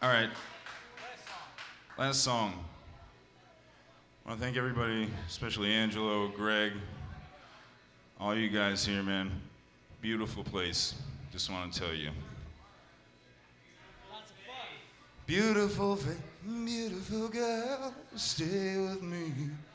All right. Last song. I want to thank everybody, especially Angelo, Greg, all you guys here, man. Beautiful place. Just want to tell you. Lots of fun. Beautiful girl, stay with me.